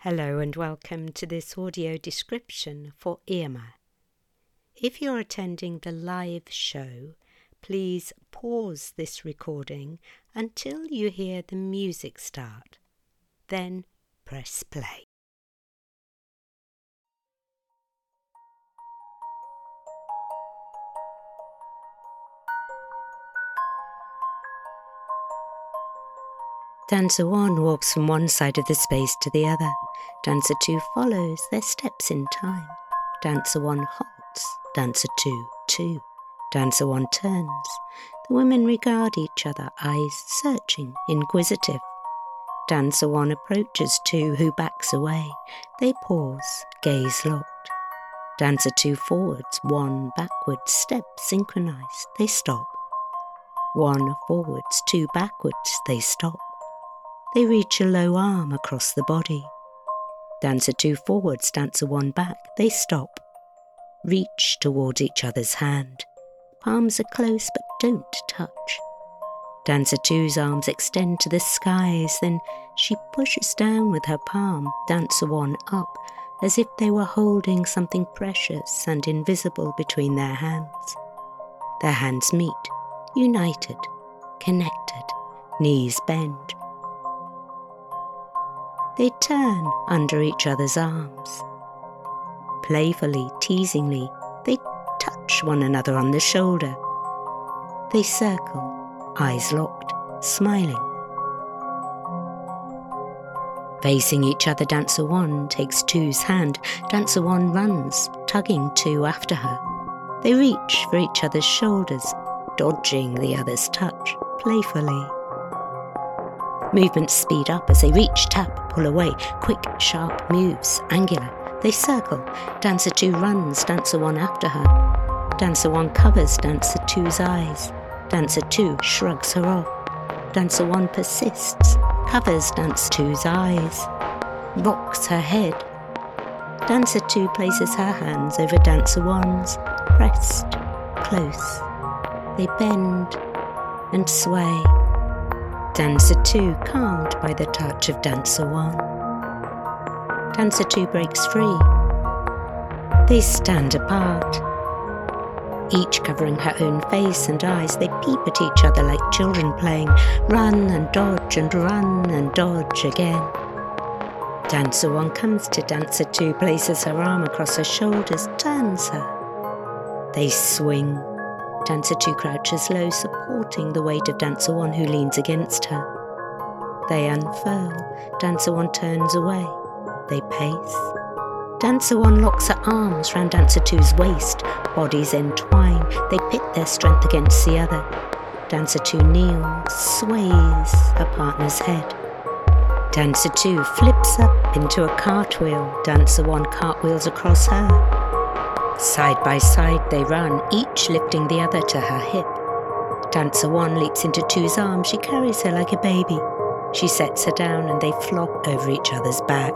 Hello and welcome to this audio description for Irma. If you're attending the live show, please pause this recording until you hear the music start. Then press play. Dancer 1 walks from one side of the space to the other. Dancer 2 follows their steps in time. Dancer 1 halts. Dancer 2, 2. Dancer 1 turns. The women regard each other, eyes searching, inquisitive. Dancer 1 approaches 2, who backs away. They pause, gaze locked. Dancer 2 forwards, 1 backwards, step synchronized. They stop. 1 forwards, 2 backwards, they stop. They reach a low arm across the body. Dancer 2 forwards, Dancer 1 back, they stop. Reach towards each other's hand. Palms are close but don't touch. Dancer 2's arms extend to the skies, then she pushes down with her palm, Dancer 1 up, as if they were holding something precious and invisible between their hands. Their hands meet, united, connected, knees bend. They turn under each other's arms. Playfully, teasingly, they touch one another on the shoulder. They circle, eyes locked, smiling. Facing each other, Dancer 1 takes 2's hand. Dancer 1 runs, tugging 2 after her. They reach for each other's shoulders, dodging the other's touch, playfully. Movements speed up as they reach, tap, pull away. Quick, sharp moves, angular. They circle. Dancer 2 runs, Dancer 1 after her. Dancer 1 covers Dancer 2's eyes. Dancer 2 shrugs her off. Dancer 1 persists, covers Dancer 2's eyes, rocks her head. Dancer 2 places her hands over Dancer 1's, pressed, close. They bend and sway. Dancer 2 calmed by the touch of Dancer 1. Dancer 2 breaks free. They stand apart. Each covering her own face and eyes, they peep at each other like children playing, run and dodge again. Dancer 1 comes to Dancer 2, places her arm across her shoulders, turns her. They swing. Dancer 2 crouches low, supporting the weight of Dancer 1, who leans against her. They unfurl. Dancer 1 turns away. They pace. Dancer 1 locks her arms round Dancer 2's waist. Bodies entwine. They pit their strength against the other. Dancer 2 kneels, sways her partner's head. Dancer 2 flips up into a cartwheel. Dancer 1 cartwheels across her. Side by side they run, each lifting the other to her hip. Dancer 1 leaps into 2's arms. She carries her like a baby. She sets her down and they flop over each other's back.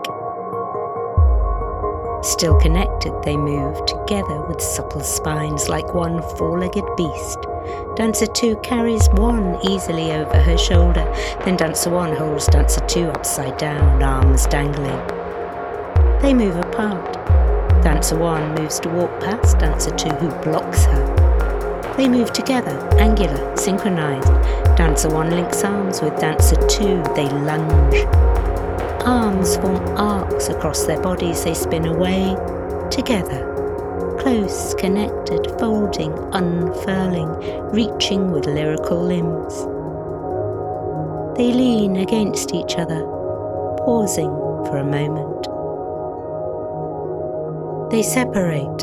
Still connected, they move together with supple spines like one four-legged beast. Dancer 2 carries 1 easily over her shoulder. Then Dancer 1 holds Dancer 2 upside down, arms dangling. They move apart. Dancer 1 moves to walk past Dancer 2, who blocks her. They move together, angular, synchronized. Dancer 1 links arms with Dancer 2. They lunge. Arms form arcs across their bodies. They spin away, together. Close, connected, folding, unfurling, reaching with lyrical limbs. They lean against each other, pausing for a moment. They separate.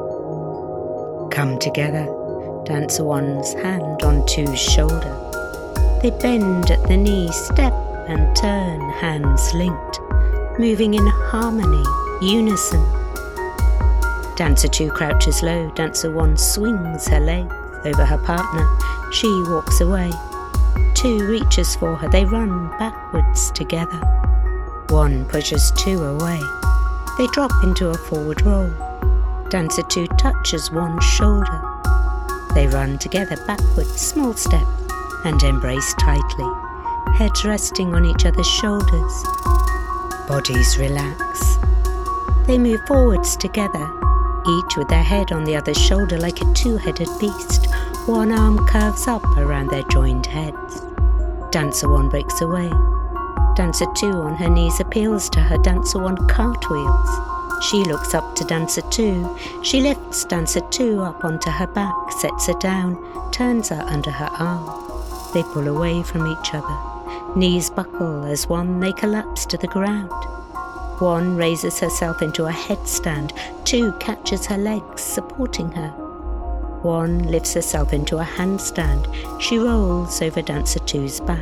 Come together. Dancer 1's hand on 2's shoulder. They bend at the knee, step and turn, hands linked, moving in harmony, unison. Dancer 2 crouches low. Dancer 1 swings her legs over her partner. She walks away. 2 reaches for her. They run backwards together. 1 pushes 2 away. They drop into a forward roll. Dancer 2 touches 1's shoulder. They run together backwards, small steps, and embrace tightly, heads resting on each other's shoulders. Bodies relax. They move forwards together, each with their head on the other's shoulder like a two-headed beast. One arm curves up around their joined heads. Dancer 1 breaks away. Dancer 2 on her knees appeals to her. Dancer 1 cartwheels. She looks up to Dancer 2. She lifts Dancer 2 up onto her back, sets her down, turns her under her arm. They pull away from each other. Knees buckle as one, they collapse to the ground. 1 raises herself into a headstand. 2 catches her legs, supporting her. 1 lifts herself into a handstand. She rolls over Dancer 2's back.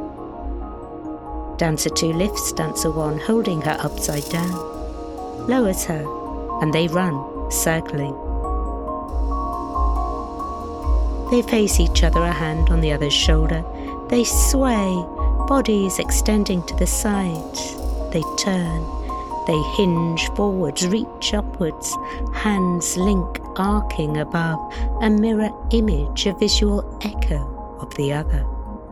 Dancer 2 lifts Dancer 1, holding her upside down, lowers her, and they run, circling. They face each other, a hand on the other's shoulder. They sway, bodies extending to the sides. They turn. They hinge forwards, reach upwards. Hands link, arcing above, a mirror image, a visual echo of the other.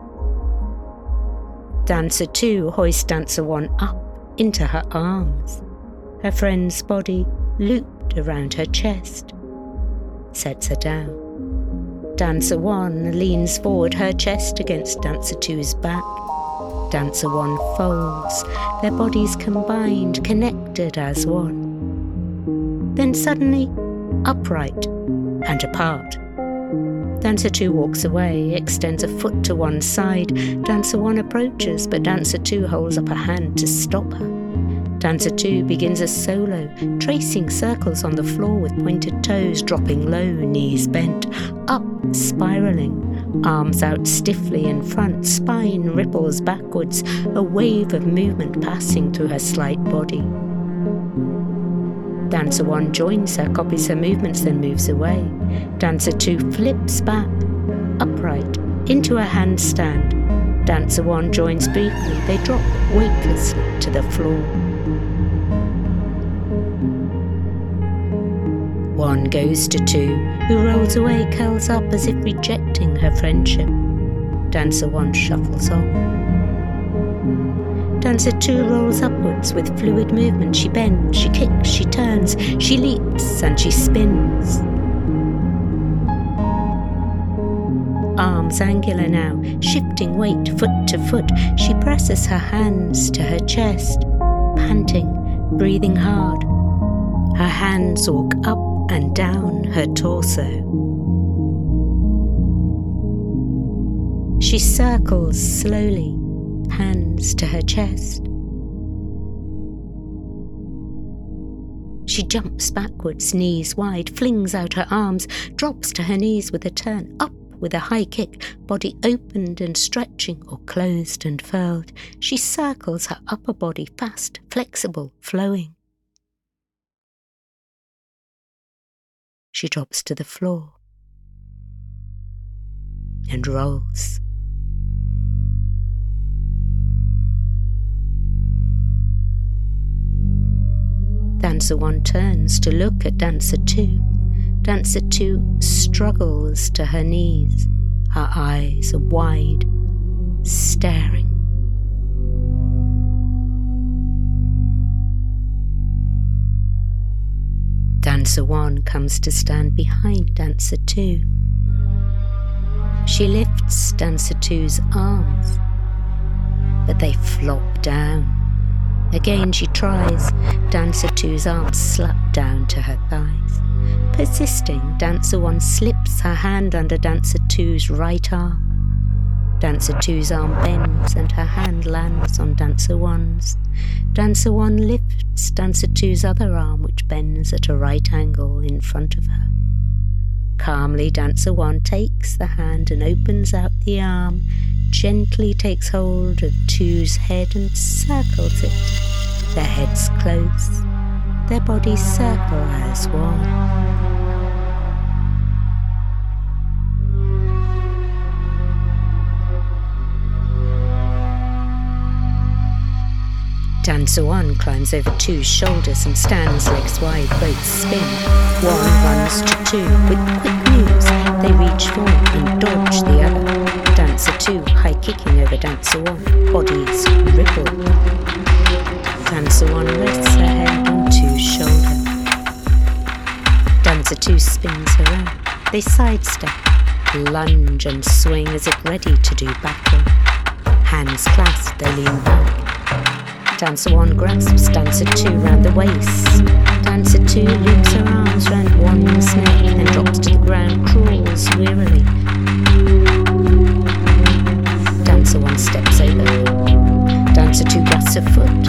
Dancer 2 hoists Dancer 1 up into her arms. Her friend's body looped around her chest. Sets her down. Dancer 1 leans forward, her chest against Dancer 2's back. Dancer 1 folds, their bodies combined, connected as one. Then suddenly, upright and apart. Dancer 2 walks away, extends a foot to one side. Dancer 1 approaches, but Dancer 2 holds up a hand to stop her. Dancer 2 begins a solo, tracing circles on the floor with pointed toes, dropping low, knees bent, up, spiraling, arms out stiffly in front, spine ripples backwards, a wave of movement passing through her slight body. Dancer 1 joins her, copies her movements, then moves away. Dancer 2 flips back, upright, into a handstand. Dancer 1 joins briefly, they drop weightlessly to the floor. 1 goes to 2, who rolls away, curls up as if rejecting her friendship. Dancer 1 shuffles off. Dancer 2 rolls upwards with fluid movement. She bends, she kicks, she turns, she leaps and she spins. Arms angular now, shifting weight foot to foot. She presses her hands to her chest, panting, breathing hard. Her hands walk up and down her torso. She circles slowly, hands to her chest. She jumps backwards, knees wide, flings out her arms, drops to her knees with a turn, up with a high kick, body opened and stretching or closed and furled. She circles her upper body, fast, flexible, flowing. She drops to the floor and rolls. Dancer 1 turns to look at Dancer 2. Dancer 2 struggles to her knees. Her eyes are wide, staring. Dancer 1 comes to stand behind Dancer 2. She lifts Dancer 2's arms, but they flop down. Again she tries. Dancer 2's arms slap down to her thighs. Persisting, Dancer 1 slips her hand under Dancer 2's right arm. Dancer 2's arm bends and her hand lands on Dancer 1's. Dancer 1 lifts Dancer 2's other arm, which bends at a right angle in front of her. Calmly, Dancer 1 takes the hand and opens out the arm, gently takes hold of 2's head and circles it. Their heads close, their bodies circle as one. Dancer 1 climbs over 2's shoulders and stands legs wide, both spin. 1 runs to 2. With quick moves, they reach forward and dodge the other. Dancer 2 high kicking over Dancer 1, bodies ripple. They sidestep, lunge and swing as if ready to do battle. Hands clasped, they lean back. Dancer 1 grasps Dancer 2 round the waist. Dancer 2 loops her arms round one's neck, then drops to the ground, crawls wearily. Dancer 1 steps over her. Dancer 2 grasps her foot.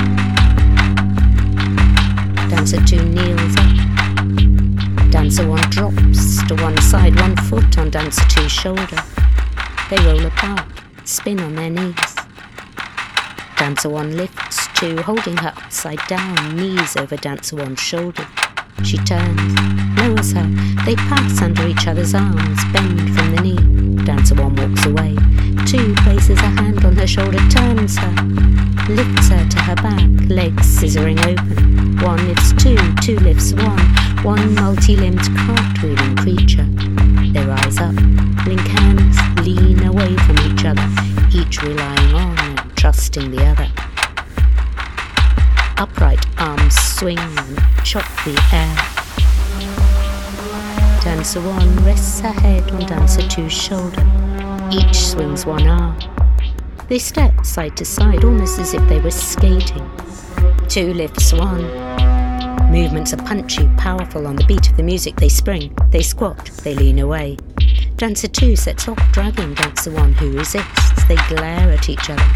Dancer 2 kneels up. Dancer 1 drops to one side, one foot on Dancer 2's shoulder. They roll apart, spin on their knees. Dancer 1 lifts 2, holding her upside down, knees over Dancer 1's shoulder. She turns, lowers her. They pass under each other's arms, bend from the knee. Dancer 1 walks away. 2 places a hand on her shoulder, turns her, lifts her to her back, legs scissoring open. 1 lifts 2, 2 lifts 1 multi-limbed cartwheeling creature. They rise up, link hands, lean away from each other, each relying on and trusting the other. Upright arms swing and chop the air. Dancer 1 rests her head on Dancer 2's shoulder. Each swings one arm. They step side to side, almost as if they were skating. 2 lifts 1. Movements are punchy, powerful. On the beat of the music they spring, they squat, they lean away. Dancer 2 sets off, dragging Dancer 1, who resists. They glare at each other.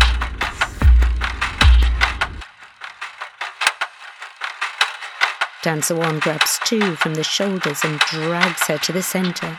Dancer 1 grabs 2 from the shoulders and drags her to the centre.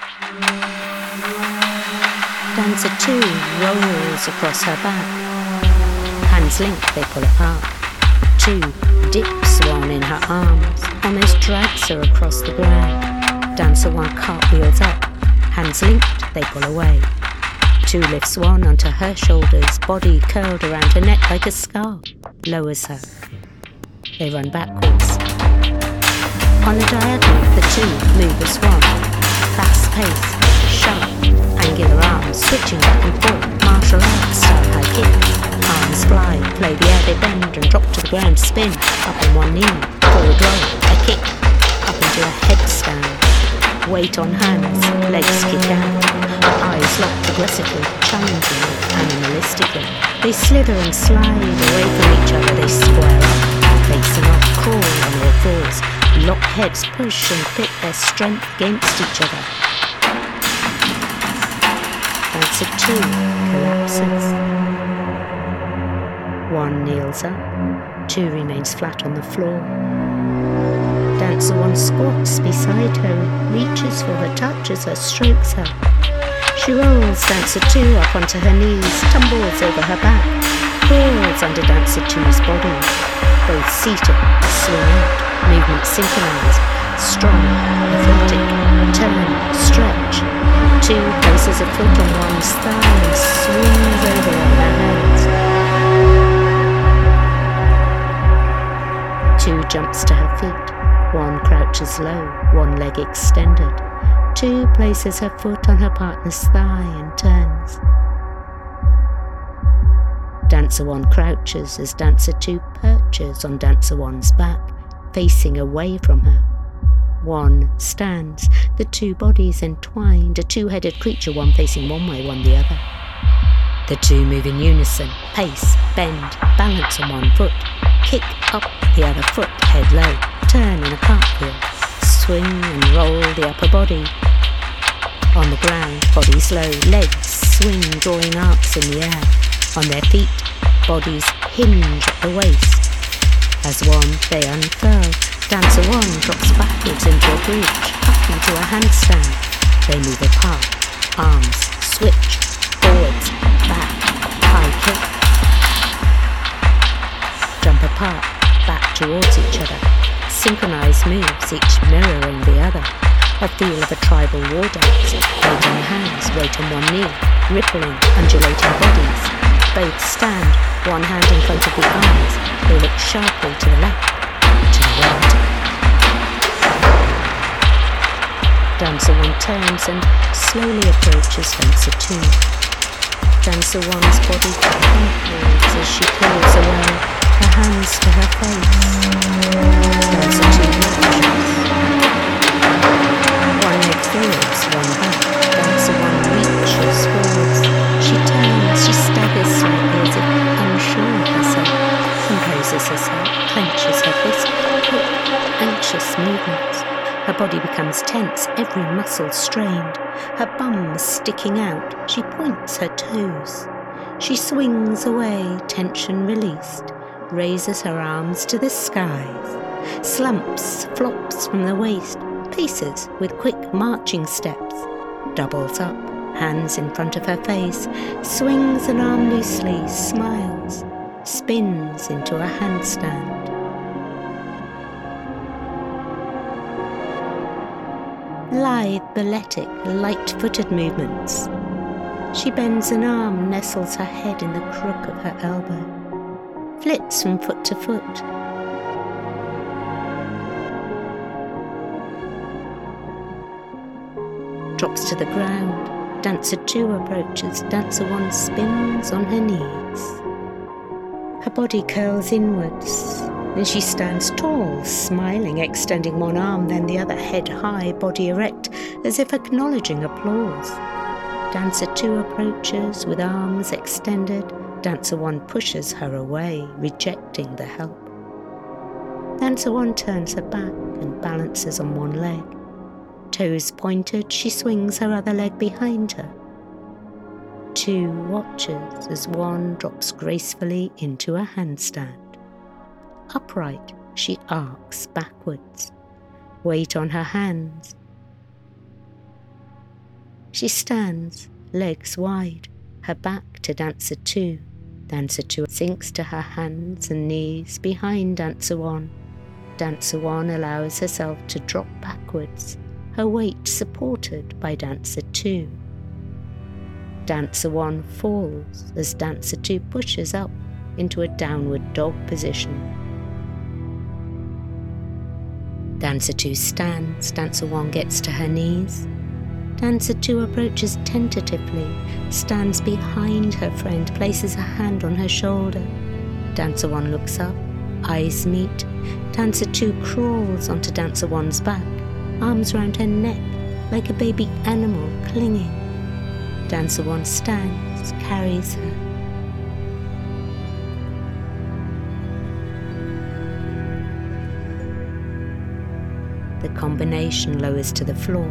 Dancer 2 rolls across her back. Hands linked, they pull apart. 2 dips 1 in her arms, almost drags her across the ground. Dancer 1 cartwheels up. Hands linked, they pull away. 2 lifts 1 onto her shoulders, body curled around her neck like a scarf, lowers her. They run backwards. On a diagonal, the 2 move as 1. Fast pace, sharp, angular arms, switching back and forth, martial arts style high kick. Arms fly, play the air, they bend and drop to the ground, spin, up on one knee, forward roll, a kick, up into a headstand. Weight on hands, legs kick out, eyes locked aggressively, challenging, animalistically. They slither and slide away from each other, they square up, facing off, crawl on all fours. Lock heads, push and pit their strength against each other. Dancer 2 collapses. 1 kneels up, 2 remains flat on the floor. Dancer 1 squats beside her, reaches for her, touches her, strokes her. She rolls Dancer 2 up onto her knees, tumbles over her back, crawls under Dancer 2's body. Both seated, swing out. Movement synchronized, strong, athletic, turn, stretch. 2 places a foot on one's thigh and swings over on their hands. 2 jumps to her feet, 1 crouches low, 1 leg extended. 2 places her foot on her partner's thigh and turns. Dancer 1 crouches as Dancer 2 perches on Dancer 1's back, facing away from her. 1 stands, the 2 bodies entwined, a 2-headed creature, 1 facing one way, 1 the other. The 2 move in unison, pace, bend, balance on 1 foot, kick up the other foot, head low, turn in a cartwheel, swing and roll the upper body. On the ground, bodies low, legs swing, drawing arcs in the air. On their feet, bodies hinge at the waist. As 1, they unfurl. Dancer 1 drops backwards into a bridge, up into a handstand. They move apart. Arms switch, forwards, back, high kick. Jump apart, back towards each other. Synchronized moves, each mirroring the other. A feel of a tribal war dance. Weight on hands, weight on 1 knee, rippling, undulating bodies. Both stand, 1 hand in front of the eyes. They look sharply to the left, to the right. Dancer 1 turns and slowly approaches Dancer 2. Dancer 1's body contours as she pulls away, her hands to her face. Dancer 2 watches. 1 leg forwards, 1 back. composes herself, clenches her fist, quick, anxious movements. Her body becomes tense, every muscle strained. Her bum sticking out, she points her toes. She swings away, tension released, raises her arms to the skies, slumps, flops from the waist, paces with quick marching steps, doubles up, hands in front of her face, swings an arm loosely, smiles, spins into a handstand. Lithe, balletic, light-footed movements. She bends an arm, nestles her head in the crook of her elbow, flits from foot to foot. Drops to the ground. Dancer 2 approaches. Dancer 1 spins on her knees. Her body curls inwards. Then she stands tall, smiling, extending one arm, then the other, head high, body erect, as if acknowledging applause. Dancer 2 approaches with arms extended. Dancer 1 pushes her away, rejecting the help. Dancer 1 turns her back and balances on one leg. Toes pointed, she swings her other leg behind her. 2 watches as 1 drops gracefully into a handstand. Upright, she arcs backwards, weight on her hands. She stands, legs wide, her back to Dancer 2. Dancer 2 sinks to her hands and knees behind Dancer 1. Dancer 1 allows herself to drop backwards, her weight supported by Dancer 2. Dancer 1 falls as Dancer 2 pushes up into a downward dog position. Dancer 2 stands, Dancer 1 gets to her knees. Dancer 2 approaches tentatively, stands behind her friend, places a hand on her shoulder. Dancer 1 looks up, eyes meet. Dancer 2 crawls onto Dancer 1's back, arms round her neck, like a baby animal clinging. Dancer 1 stands, carries her. The combination lowers to the floor.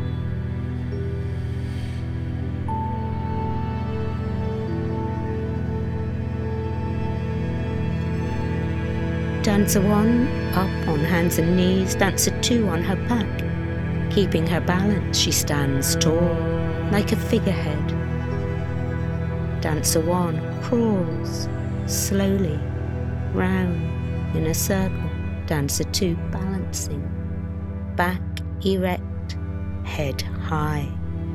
Dancer 1 up on hands and knees, Dancer 2 on her back. Keeping her balance, she stands tall, like a figurehead. Dancer 1 crawls slowly round in a circle. Dancer 2 balancing, back erect, head high.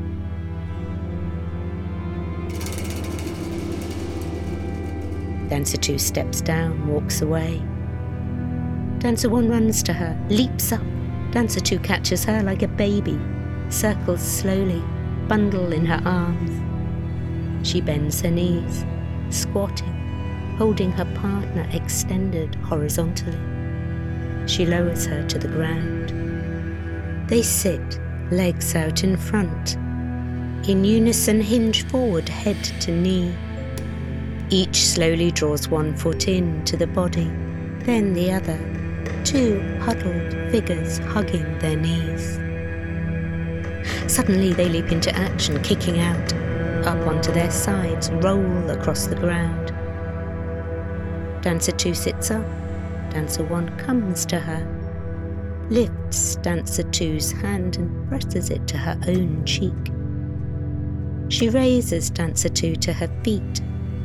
Dancer 2 steps down, walks away. Dancer 1 runs to her, leaps up. Dancer 2 catches her like a baby, circles slowly, bundle in her arms. She bends her knees, squatting, holding her partner extended horizontally. She lowers her to the ground. They sit, legs out in front. In unison, hinge forward, head to knee. Each slowly draws one foot in to the body, then the other. 2 huddled figures hugging their knees. Suddenly they leap into action, kicking out, up onto their sides, roll across the ground. Dancer 2 sits up. Dancer 1 comes to her, lifts Dancer 2's hand and presses it to her own cheek. She raises Dancer 2 to her feet.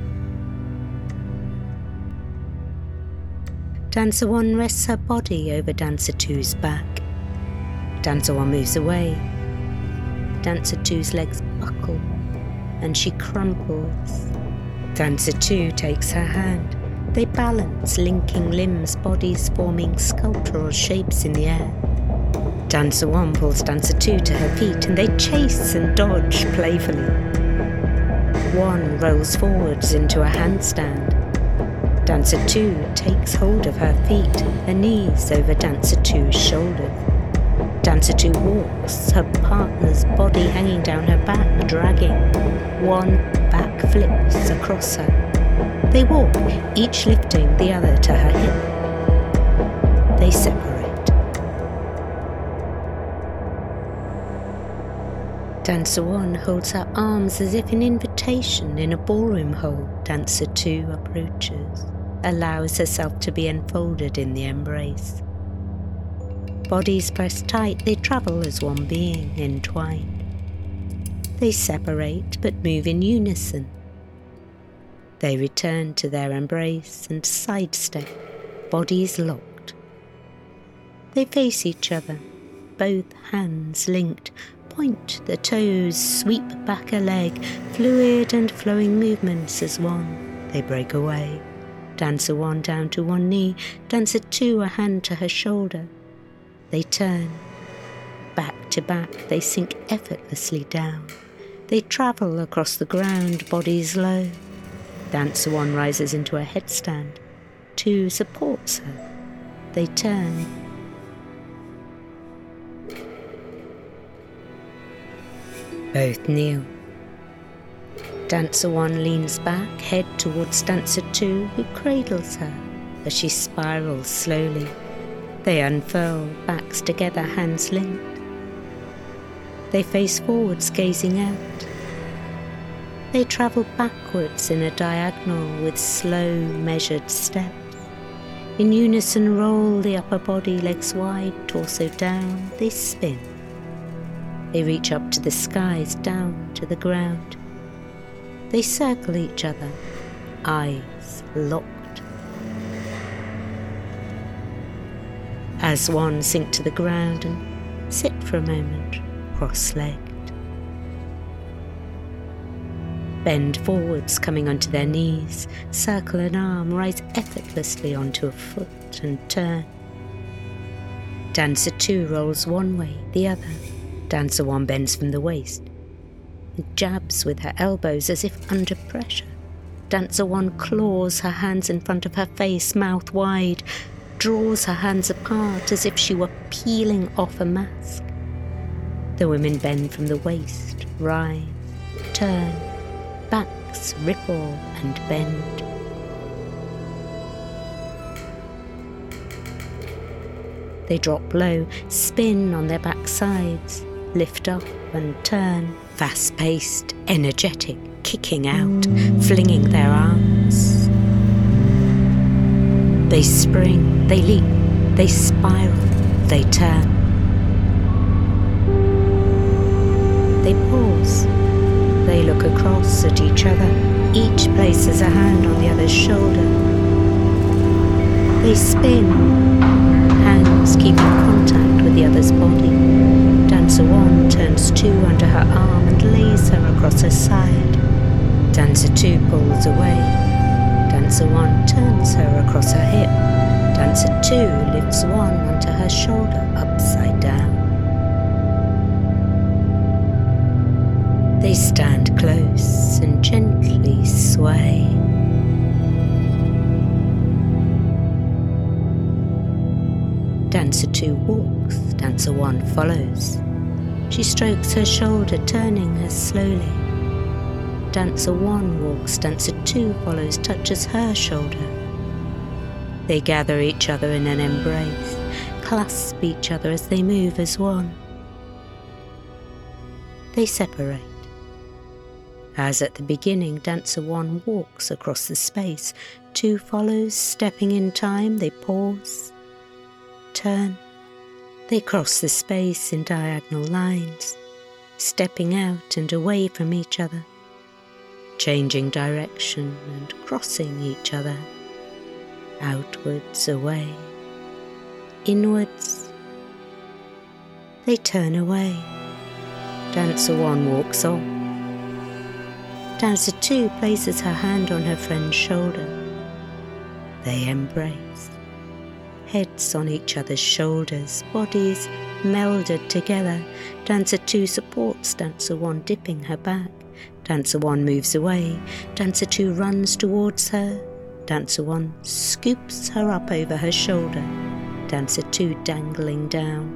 Dancer 1 rests her body over Dancer 2's back. Dancer 1 moves away. Dancer 2's legs buckle and she crumples. Dancer 2 takes her hand. They balance, linking limbs, bodies forming sculptural shapes in the air. Dancer 1 pulls Dancer 2 to her feet and they chase and dodge playfully. 1 rolls forwards into a handstand. Dancer 2 takes hold of her feet, her knees over Dancer 2's shoulder. Dancer 2 walks, her partner's body hanging down her back, dragging. 1 back flips across her. They walk, each lifting the other to her hip. They separate. Dancer 1 holds her arms as if an invitation in a ballroom hole. Dancer 2 approaches, allows herself to be enfolded in the embrace. Bodies pressed tight, they travel as one being, entwined. They separate but move in unison. They return to their embrace and sidestep, bodies locked. They face each other, both hands linked, point the toes, sweep back a leg, fluid and flowing movements as one. They break away. Dancer 1 down to one knee, Dancer 2 a hand to her shoulder. They turn. Back to back, they sink effortlessly down. They travel across the ground, bodies low. Dancer 1 rises into a headstand. 2 supports her. They turn. Both kneel. Dancer 1 leans back, head towards Dancer 2, who cradles her as she spirals slowly. They unfurl, backs together, hands linked. They face forwards, gazing out. They travel backwards in a diagonal with slow, measured steps. In unison roll the upper body, legs wide, torso down. They spin. They reach up to the skies, down to the ground. They circle each other, eyes locked. As one, sink to the ground and sit for a moment, cross-legged. Bend forwards, coming onto their knees, circle an arm, rise effortlessly onto a foot and turn. Dancer 2 rolls one way, the other. Dancer 1 bends from the waist and jabs with her elbows as if under pressure. Dancer 1 claws her hands in front of her face, mouth wide, draws her hands apart as if she were peeling off a mask. The women bend from the waist, rise, turn, backs ripple and bend. They drop low, spin on their backsides, lift up and turn, fast-paced, energetic, kicking out, flinging their arms. They spring, they leap, they spiral, they turn. They pause, they look across at each other, each places a hand on the other's shoulder. They spin, hands keeping contact with the other's body. Dancer 1 turns 2 under her arm and lays her across her side. Dancer 2 pulls away. Dancer 1 turns her across her hip. Dancer 2 lifts 1 onto her shoulder, upside down. They stand close and gently sway. Dancer 2 walks, Dancer 1 follows. She strokes her shoulder, turning her slowly. Dancer 1 walks, Dancer 2 follows, touches her shoulder. They gather each other in an embrace, clasp each other as they move as one. They separate. As at the beginning, Dancer 1 walks across the space, 2 follows, stepping in time. They pause, turn. They cross the space in diagonal lines, stepping out and away from each other, changing direction and crossing each other, outwards, away, inwards. They turn away. Dancer 1 walks on. Dancer 2 places her hand on her friend's shoulder. They embrace. Heads on each other's shoulders, bodies melded together. Dancer 2 supports Dancer 1, dipping her back. Dancer 1 moves away. Dancer 2 runs towards her. Dancer 1 scoops her up over her shoulder. Dancer 2 dangling down.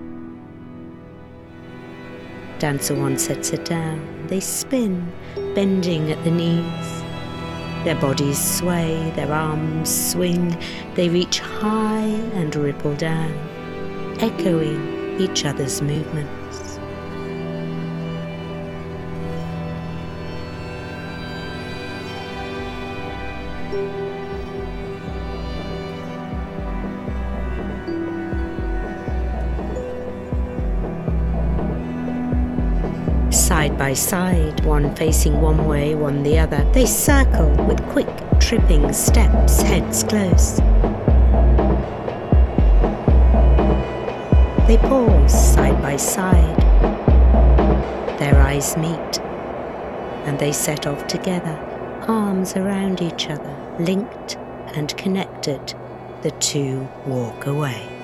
Dancer 1 sets her down. They spin, bending at the knees. Their bodies sway, their arms swing, they reach high and ripple down, echoing each other's movements. Side by side, one facing one way, one the other, they circle with quick, tripping steps, heads close. They pause side by side. Their eyes meet, and they set off together, arms around each other, linked and connected. The two walk away.